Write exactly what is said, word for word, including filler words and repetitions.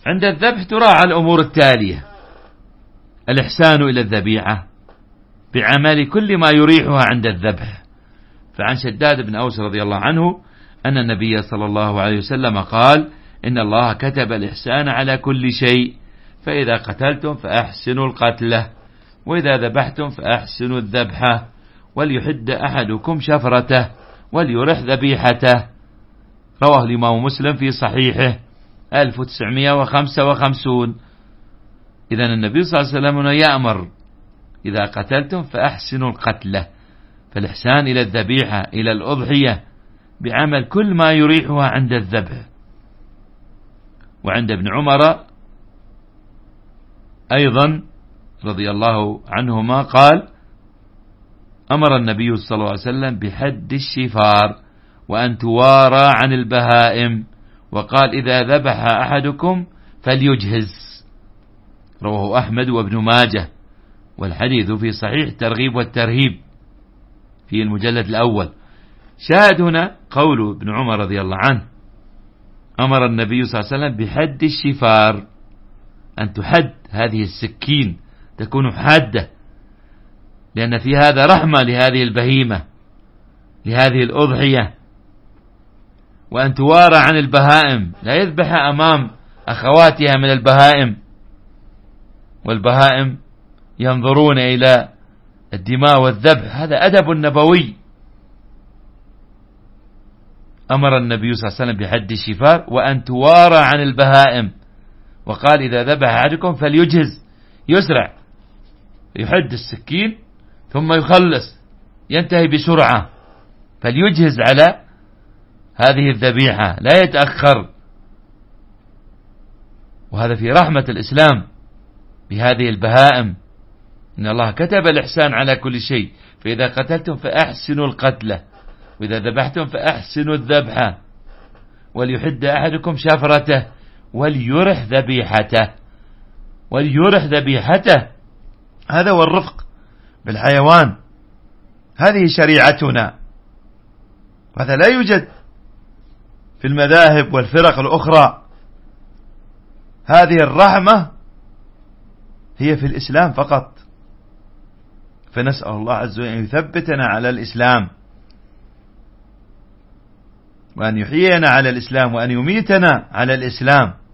عند الذبح تراعى الأمور التالية: الإحسان إلى الذبيحة بعمل كل ما يريحها عند الذبح. فعن شداد بن أوس رضي الله عنه أن النبي صلى الله عليه وسلم قال: إن الله كتب الإحسان على كل شيء، فإذا قتلتم فأحسنوا القتلة، وإذا ذبحتم فأحسنوا الذبحة، وليحد أحدكم شفرته، وليرح ذبيحته. رواه الإمام مسلم في صحيحه ألف وتسعمائة وخمسة وخمسين. إذن النبي صلى الله عليه وسلم يأمر: إذا قتلتم فأحسنوا القتلة، فالإحسان إلى الذبيحة، إلى الأضحية، بعمل كل ما يريحها عند الذبح. وعند ابن عمر أيضا رضي الله عنهما قال: أمر النبي صلى الله عليه وسلم بحد الشفار وأن توارى عن البهائم، وقال: إذا ذبح أحدكم فليجهز. رواه أحمد وابن ماجه، والحديث في صحيح الترغيب والترهيب في المجلد الأول. شاهد هنا قول ابن عمر رضي الله عنه: أمر النبي صلى الله عليه وسلم بحد الشفار، أن تحد هذه السكين، تكون حادة، لأن في هذا رحمة لهذه البهيمة، لهذه الأضحية. وأن توارى عن البهائم، لا يذبح أمام أخواتها من البهائم، والبهائم ينظرون إلى الدماء والذبح، هذا أدب نبوي. أمر النبي صلى الله عليه وسلم بحد الشفار وأن توارى عن البهائم، وقال: إذا ذبح أحدكم فليجهز، يسرع، يحد السكين ثم يخلص، ينتهي بسرعة، فليجهز على هذه الذبيحة، لا يتأخر. وهذا في رحمة الإسلام بهذه البهائم. إن الله كتب الإحسان على كل شيء، فإذا قتلتم فأحسنوا القتلة، وإذا ذبحتم فأحسنوا الذبحة، وليحد أحدكم شفرته، وليرح ذبيحته. وليرح ذبيحته، هذا هو الرفق بالحيوان، هذه شريعتنا، وهذا لا يوجد في المذاهب والفرق الأخرى. هذه الرحمة هي في الإسلام فقط، فنسأل الله عز وجل أن يثبتنا على الإسلام، وأن يحيينا على الإسلام، وأن يميتنا على الإسلام.